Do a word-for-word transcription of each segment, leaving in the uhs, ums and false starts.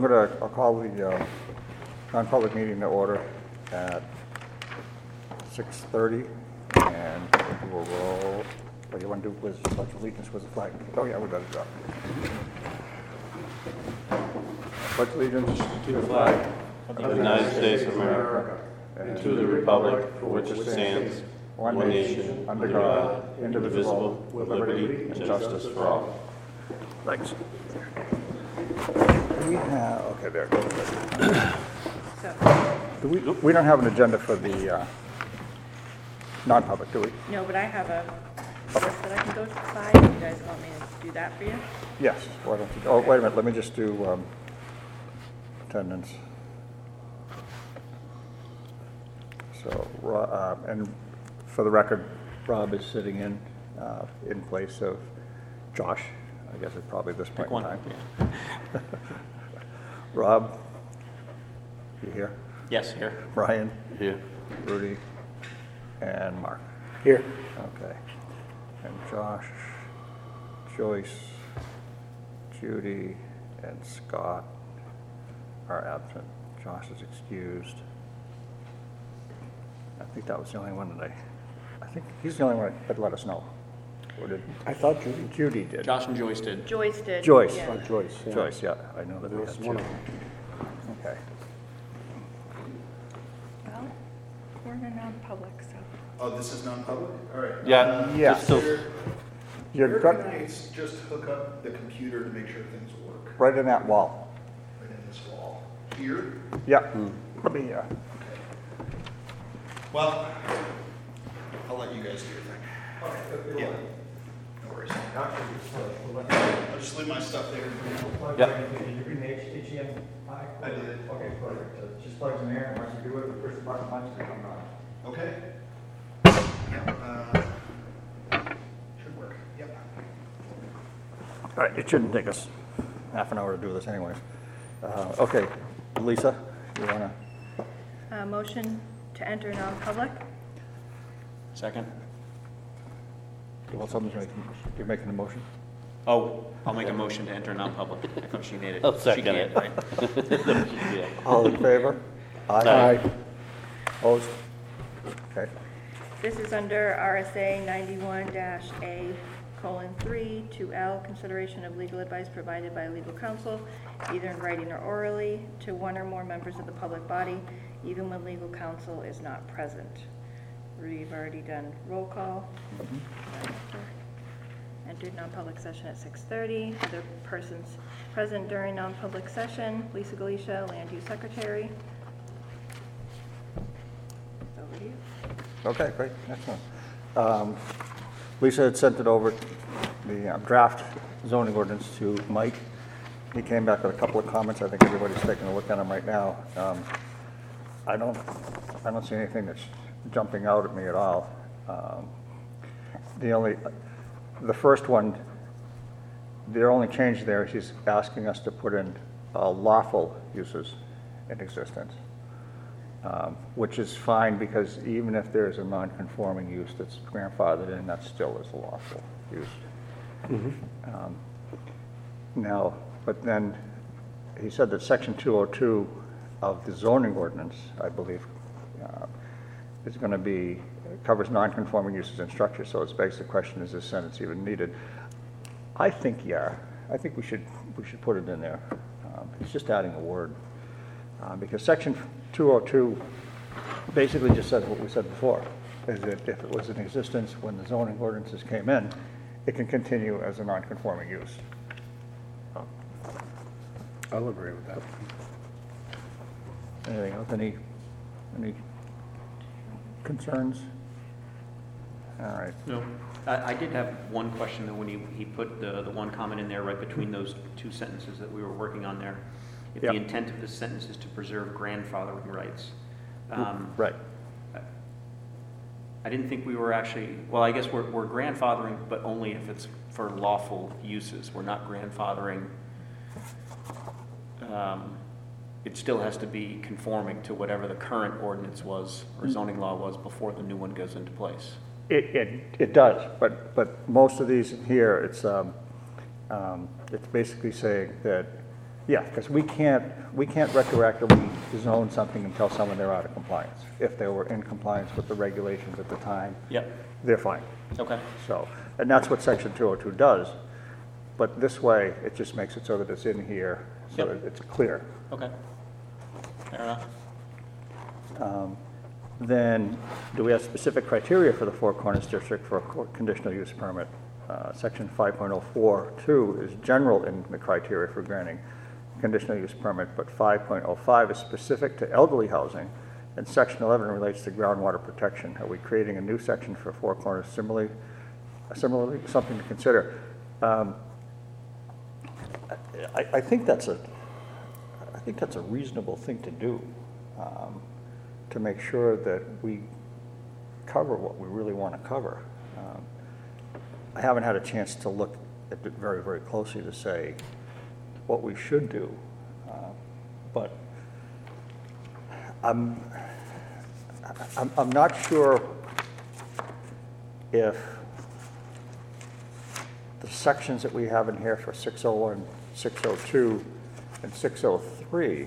I'm going to call the uh, non-public meeting to order at six thirty, and we will roll. What do you want to do with pledge of allegiance with the flag? Oh yeah, we better drop. Pledge allegiance to the flag of the United States of America and to the republic for which it stands, one nation, under God, indivisible, with liberty and justice for all. Thanks. We have, okay, there it goes. So, Do we, we don't have an agenda for the uh, non-public, do we? no, but I have a list that I can go by. If you guys want me to do that for you? Yes, why don't you, oh, wait a minute, let me just do um, attendance. So, Ro- uh, and for the record, Rob is sitting in, uh, in place of Josh, I guess it's probably this point Pick in one. time. Rob, you here? Yes, here. Brian, Here. Rudy, and Mark. Here. Okay. And Josh, Joyce, Judy, and Scott are absent. Josh is excused. I think that was the only one that I, I think he's the only one that let us know. Or did, I thought Judy. Judy did. Josh and Joyce did. Joyce did. Joyce. yeah. Oh, Joyce. Yeah. Joyce, yeah, I know that There we was have one two. of them. Okay. Well, we're in a non-public, so. Oh, this is non-public? All right. Yeah. Yeah. just so- You're Where got- can I s- just hook up the computer to make sure things work? right in that wall. Right in this wall? Here? Yeah. Let me, uh, Well, I'll let you guys do your thing. Yeah. No worries. I'll just leave my stuff there. Yeah. Did you bring the H D M I? I did. Okay, perfect. So it just plugs in there, and once you do it, we push the button, punch it, come on. Okay. Yeah, uh, should work. Yep. all right, it shouldn't take us half an hour to do this anyways. Uh, okay, Lisa, you wanna? Uh, motion to enter non-public? Second. Well, someone's making, you're making a motion? Oh, I'll make a motion to enter non-public. I thought she made it. I'll second She can't, it. right? All in favor? Aye. Opposed? Okay. This is under R S A ninety-one dash A colon three, two L, consideration of legal advice provided by legal counsel, either in writing or orally, to one or more members of the public body, even when legal counsel is not present. We've already done roll call. Entered non-public session at six thirty. Other persons present during non-public session, Lisa Galicia, Land Use Secretary. Over to you. Okay, great, excellent. Um, Lisa had sent it over, the uh, draft zoning ordinance to Mike. He came back with a couple of comments. I think everybody's taking a look at them right now. Um, I don't, I don't see anything that's jumping out at me at all. Um, The only, the first one, the only change there, she's asking us to put in uh, lawful uses in existence, um, which is fine because even if there's a non-conforming use that's grandfathered in, that still is a lawful use. Um, Now, but then he said that section two oh two of the zoning ordinance, I believe, uh, is going to be, covers non-conforming uses and structures, so it's basic question, is this sentence even needed? I think, yeah, I think we should, we should put it in there. Um, It's just adding a word. Uh, Because section two oh two basically just says what we said before, is that if it was in existence when the zoning ordinances came in, it can continue as a non-conforming use. I'll agree with that. Anything else, any, any concerns? All right. No. I, I did have one question though, when he, he put the, the one comment in there right between those two sentences that we were working on there. If Yeah. the intent of this sentence is to preserve grandfathering rights. Um, Right. I didn't think we were actually, well, I guess we're, we're grandfathering, but only if it's for lawful uses. We're not grandfathering. Um, It still has to be conforming to whatever the current ordinance was or zoning law was before the new one goes into place. It, it, it does, but, but most of these in here, it's, um, um, it's basically saying that Yeah, because we can't, we can't retroactively zone something and tell someone they're out of compliance. If they were in compliance with the regulations at the time, Yep, they're fine. okay. So, and that's what section two oh two does. But this way, it just makes it so that it's in here, so Yep. that it's clear. Okay. Fair enough. Then, do we have specific criteria for the Four Corners District for a co- conditional use permit? Uh, Section five point oh four two is general in the criteria for granting conditional use permit, but five point oh five is specific to elderly housing, and section eleven relates to groundwater protection. Are we creating a new section for Four Corners? Similarly, similarly, something to consider. Um, I, I think that's a, I think that's a reasonable thing to do, um, to make sure that we cover what we really want to cover. Um, I haven't had a chance to look at it very, very closely to say what we should do, uh, but I'm, I'm, I'm not sure if the sections that we have in here for six oh one, six oh two, and six oh three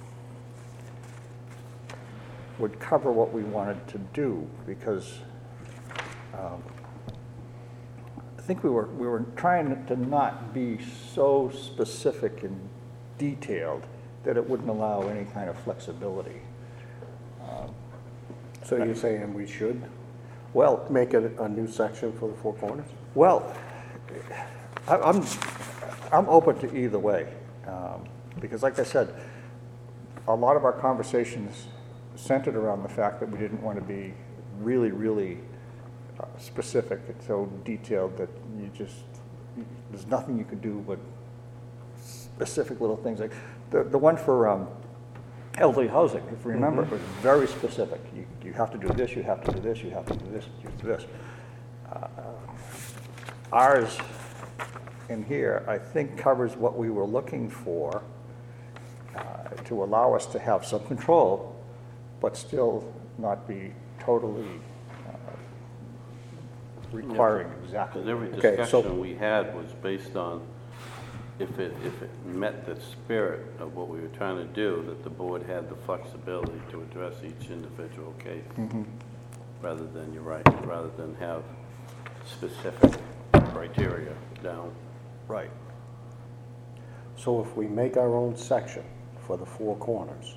would cover what we wanted to do, because um, I think we were, we were trying to not be so specific and detailed that it wouldn't allow any kind of flexibility. So you're saying we should Well, make it a new section for the Four Corners? Well, I- I'm, I'm open to either way, um, because like I said, a lot of our conversations centered around the fact that we didn't want to be really, really uh, specific and so detailed that you just, there's nothing you could do but specific little things. Like the, the one for um, elderly housing, if you remember, it was very specific. You, you have to do this, you have to do this, you have to do this, you have to do this. Uh, Ours in here, I think, covers what we were looking for uh, to allow us to have some control, but still not be totally uh, requiring exactly. Because every Okay, so- discussion we had was based on if it, if it met the spirit of what we were trying to do, that the board had the flexibility to address each individual case. Rather than, you're right, rather than have specific criteria down. Right. So if we make our own section for the Four Corners,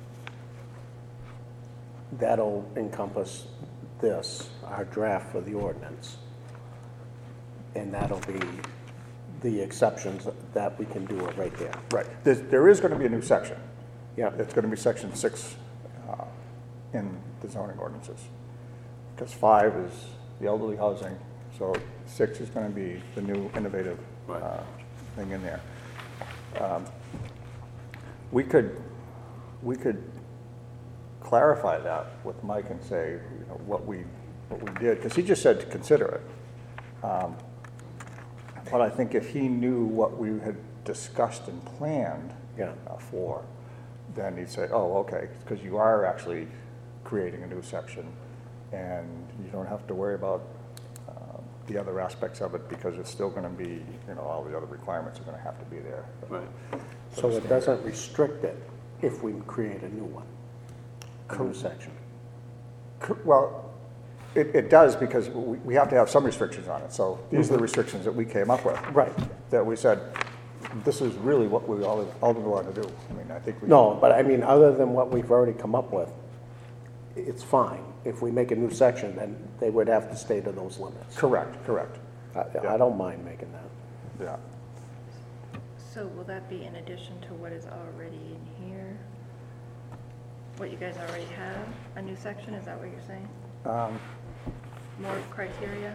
that'll encompass this, our draft for the ordinance. And that'll be the exceptions that we can do it right there. Right. There's, there is going to be a new section. Yeah. It's going to be section six uh, in the zoning ordinances. Because five is the elderly housing, so six is going to be the new innovative Right. uh, thing in there. Um, We could, we could clarify that with Mike and say, you know, what we, what we did, because he just said to consider it. Um, But I think if he knew what we had discussed and planned Yeah. uh, for, then he'd say, oh, okay, because you are actually creating a new section, and you don't have to worry about uh, the other aspects of it, because it's still going to be, you know, all the other requirements are going to have to be there. Right. So it doesn't restrict it if we create a new one, a new section. Cor- Well, it, it does, because we, we have to have some restrictions on it, so these are the restrictions that we came up with. Right. That we said, this is really what we all, all we want to do. I mean, I think we. No, but I mean, other than what we've already come up with, it's fine. If we make a new section, then they would have to stay to those limits. Correct, correct, I, I don't mind making that. yeah. So will that be in addition to what is already in here? What you guys already have? A new section, is that what you're saying? Um, More criteria?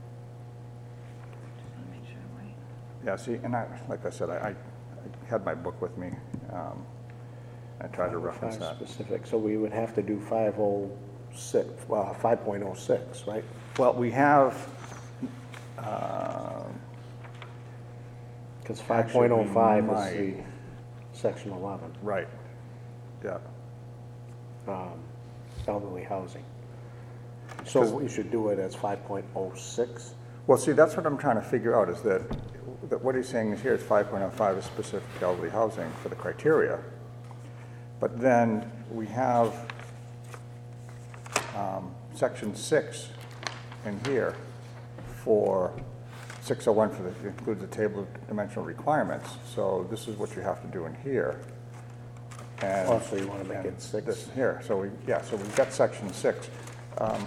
Just want to make sure I'm right. Yeah, see, and I, like I said, I, I I had my book with me. um, I tried to reference Five that. specific, so we would have to do five oh six, well, five point oh six, right? Well, we have, um, Because five point oh five is might. the section eleven, right, yeah. um, elderly housing. So we should do it as five point oh six? Well, see, that's what I'm trying to figure out, is that that what he's saying is here is five point oh five is specific to elderly housing for the criteria. But then we have um, section six in here for six oh one for the, includes the table of dimensional requirements. So this is what you have to do in here. And Oh, so you wanna make and it six? this here, so we, yeah, so we've got section six. Um,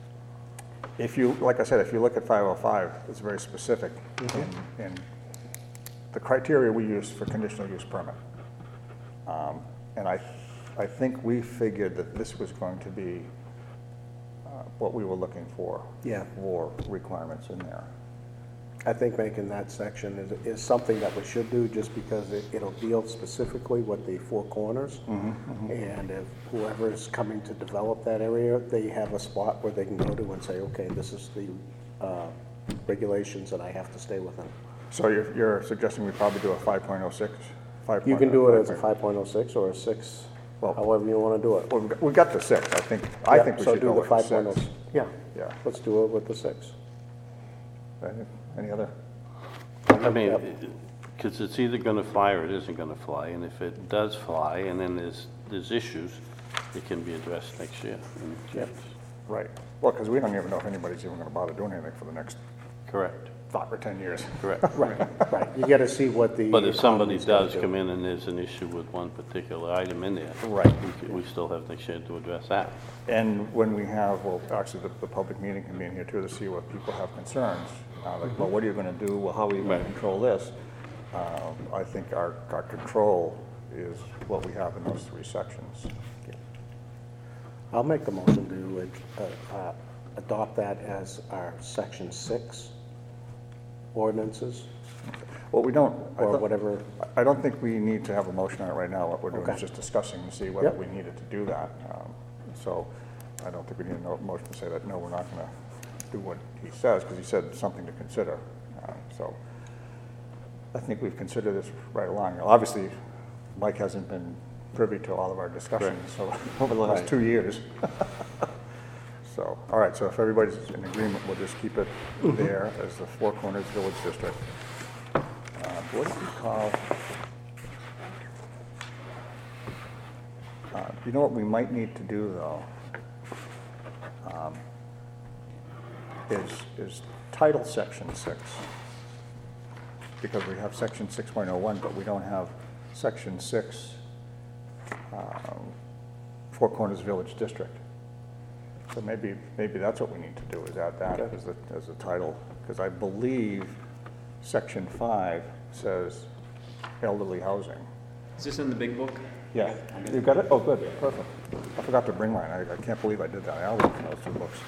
If you, like I said, if you look at five oh five, it's very specific in, in the criteria we use for conditional use permit. Um, And I, I think we figured that this was going to be uh, what we were looking for. Yeah. For requirements in there. I think making that section is, is something that we should do, just because it, it'll deal specifically with the four corners. And if whoever's coming to develop that area, they have a spot where they can go to and say, okay, this is the, uh, regulations that I have to stay within. So you're, you're suggesting we probably do a five point oh six? You can do it as a five point oh six or a six, Well- however you wanna do it. Well, we've got- we've got the six, I think, I Yeah, think we so should do go the with the five point oh. six. Yeah, Yeah. let's do it with the six. Any- Any other? I mean, Yep. because it's either gonna fly or it isn't gonna fly, and if it does fly, and then there's, there's issues, it can be addressed next year. and Yep. changed. Right. Well, because we don't even know if anybody's even going to bother doing anything for the next Correct, five or ten years. correct. Right, right, you gotta see what the. But if somebody economy's gonna does do. come in and there's an issue with one particular item in there. Right. We, could- we still have next year to address that. And when we have, well, actually, the, the public meeting can be in here too to see what people have concerns. Uh, like, well, what are you going to do? Well, how are you going to Right. control this? Um, I think our, our control is what we have in those three sections. I'll make the motion to uh, uh, adopt that as our section six ordinances, Well, we don't, I or thought- whatever. I don't think we need to have a motion on it right now. What we're doing Okay. is just discussing to see whether Yep. we needed to do that. Um, So I don't think we need a no- motion to say that, no, we're not going to do what he says, because he said something to consider. Uh, So I think we've considered this right along. Obviously, Mike hasn't been privy to all of our discussions, so over the last Right. two years. So, all right, so if everybody's in agreement, we'll just keep it there as the Four Corners Village District. Uh, What do we call? Uh, You know what we might need to do, though? Um, Is, is title section six. Because we have section six point oh one, but we don't have section six, um, Four Corners Village District. So maybe, maybe that's what we need to do, is add that Okay. as the, as the title. Because I believe section five says elderly housing. Is this in the big book? Yeah, you got it? Oh, good, perfect. I forgot to bring mine. I, I can't believe I did that. I always look for those two books.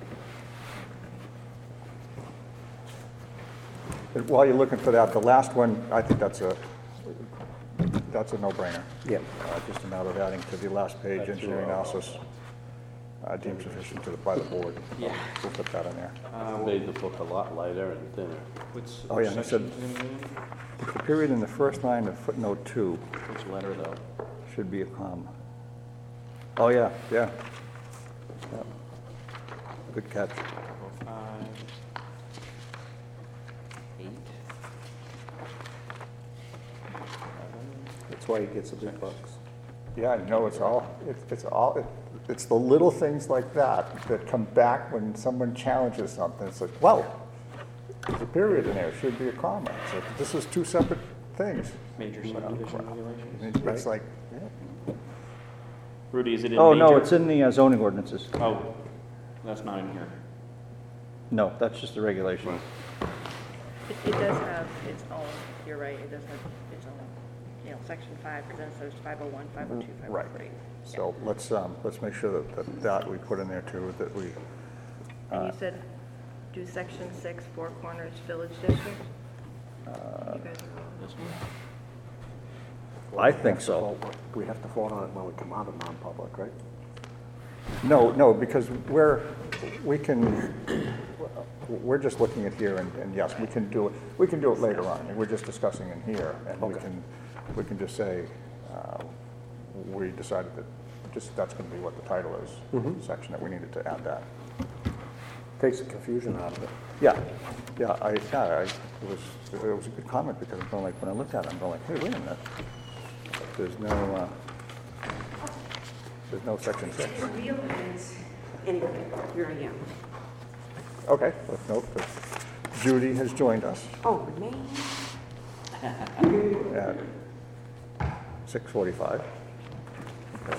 But while you're looking for that, the last one, I think that's a, that's a no-brainer. Yeah. Uh, Just a matter of adding to the last page, That's engineering right. analysis uh, deemed sufficient to the, by the board. Yeah. We'll put that in there. Made the book a lot lighter and thinner. What's, Oh, yeah, which and I said- section's in again? The period in the first line of footnote two Which letter, though? should be a comma. Oh, yeah, yeah. Yep. Good catch. Oh, five, eight, That's why he gets the big bucks. Yeah, no, it's all, it's, it's all, it- it's the little things like that that come back when someone challenges something. It's like, well, there's a period in there, it should be a comma. It's like, this is two separate things. major subdivision regulations. And It's like, yeah. Rudy, is it in Oh, major? no, it's in the uh, zoning ordinances. Oh, that's not in here. No, that's just the regulations. It, it does have its own, you're right, it does have its own, you know, section five, because then it says five oh one, five oh two, five Right. oh three. So let's, um, let's make sure that, that, that we put in there too, that we, And you said, do section six, Four Corners Village District? You guys are This one? I think so. We have to vote on it when we come out of non-public, right? no, no, because we're, we can, we're just looking at here and, and yes, we can do it, we can do it later on. And we're just discussing in here and we Okay. can, we can just say, uh, we decided that just, that's gonna be what the title is, section that we needed to add that. Takes the confusion out of it. Yeah, yeah, I, yeah, I, it was, it was a good comment, because I'm going like, when I looked at it, I'm going like, hey, wait a minute. There's no, uh, there's no section six. Anyway, here I am. Okay, let's note that Judy has joined us Oh, man. at six forty-five. Okay.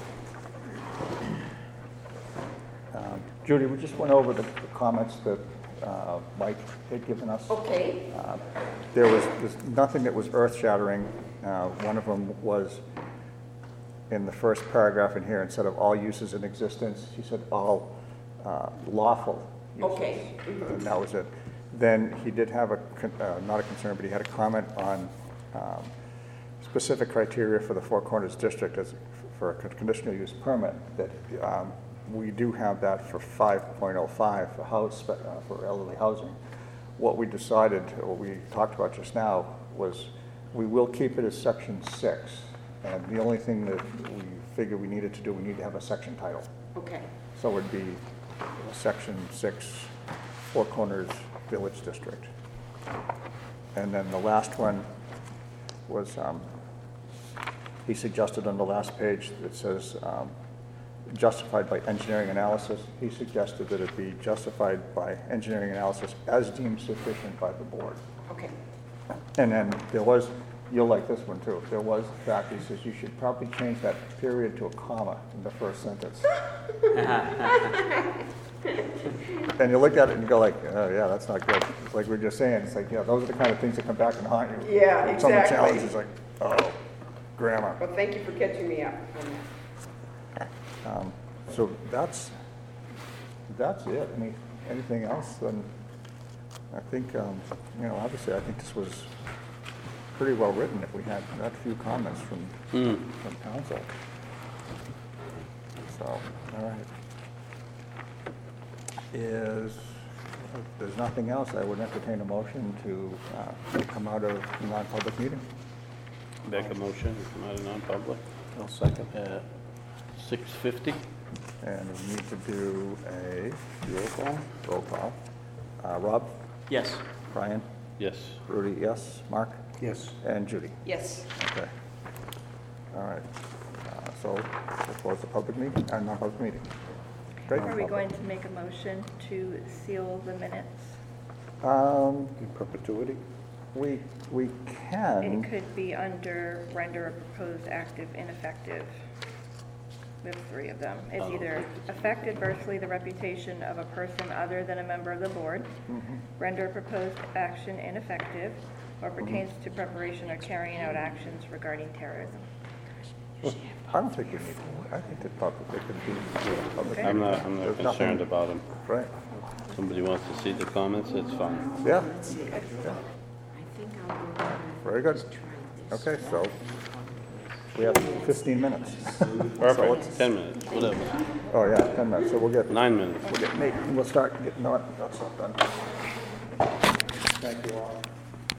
Um, Judy, we just went over the the comments that uh, Mike had given us. Okay. Uh, There was, there's nothing that was earth-shattering. Uh, One of them was in the first paragraph in here, instead of all uses in existence, he said all uh, lawful uses. Okay. And that was it. Then he did have a, con- uh, not a concern, but he had a comment on um, specific criteria for the Four Corners District as, for a con- conditional use permit, that um, we do have that for five point oh five for house, uh, for elderly housing. What we decided, what we talked about just now, was we will keep it as section six. And the only thing that we figured we needed to do, we need to have a section title. Okay. So it'd be section six, Four Corners Village District. And then the last one was, um, he suggested on the last page that says, um, justified by engineering analysis. He suggested that it be justified by engineering analysis as deemed sufficient by the board. Okay. And then there was, you'll like this one too, there was, in fact, he says you should probably change that period to a comma in the first sentence. And you look at it and you go like, oh yeah, that's not good. It's like we we're just saying, it's like, yeah, those are the kind of things that come back and haunt you. Yeah, And Some of the exactly. challenges like, oh, grammar. Well, thank you for catching me up on that. Um, So that's, that's it. Any, anything else? Then I think, um, you know, obviously, I think this was pretty well written if we had that few comments from, from council. So, all right. Is, if there's nothing else, I would entertain a motion to uh, come out of non-public meeting. Make a motion, to come out of non-public I'll second. at six fifty. And we need to do a roll call. Roll call. Uh, Rob? Yes. Brian? Yes. Rudy, yes. Mark? Yes. And Judy? Yes. Okay. All right. Uh, So we'll close the public meeting, uh, non-public meeting. Great. Are we going to make a motion to seal the minutes? Um, In perpetuity? we, we It can, could be under render a proposed active ineffective. We have three of them. It's Oh. either affect adversely the reputation of a person other than a member of the board, render a proposed action ineffective, or pertains to preparation or carrying out actions regarding terrorism. I don't think we need, I think that public, it could be public. Okay. I'm not, I'm not There's nothing- concerned about them. Right, Somebody wants to see the comments, it's fine. yeah, I think I'll go ahead and very good. try this. Okay, so we have fifteen minutes. Perfect, ten minutes, whatever, Oh, yeah, ten minutes, so we'll get, nine minutes. we'll get Nate, and we'll start getting that that stuff done. Thank you all.